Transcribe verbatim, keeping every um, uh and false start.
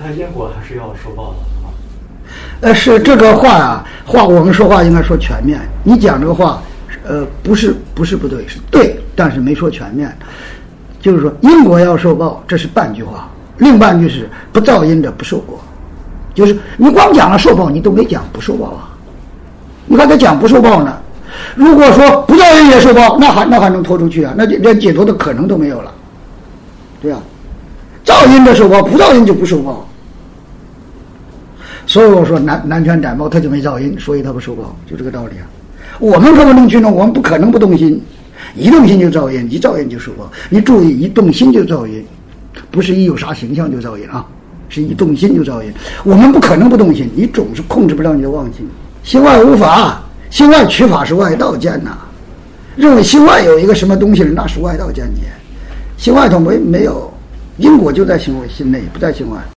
看因果还是要受报的啊。 呃，是这个话啊，话我们说话应该说全面。你讲这个话，呃，不是不是不对，是对，但是没说全面。就是说因果要受报，这是半句话，另半句是不造因者不受果。就是你光讲了受报，你都没讲不受报啊。你还在讲不受报呢。如果说不造因也受报，那还那还能拖出去啊？那连解脱的可能都没有了，对啊。造因的受报，不造因就不受报。所以我说南南拳斩报，他就没造因，所以他不受报，就这个道理啊。我们可不能去弄，我们不可能不动心，一动心就造因，一造因就受报。你注意，一动心就造因，不是一有啥形象就造因啊，是一动心就造因。我们不可能不动心，你总是控制不了你的妄心。心外无法，心外取法是外道见呐、啊。认为心外有一个什么东西，那是外道见解。心外头没没有因果，就在心心内，不在心外。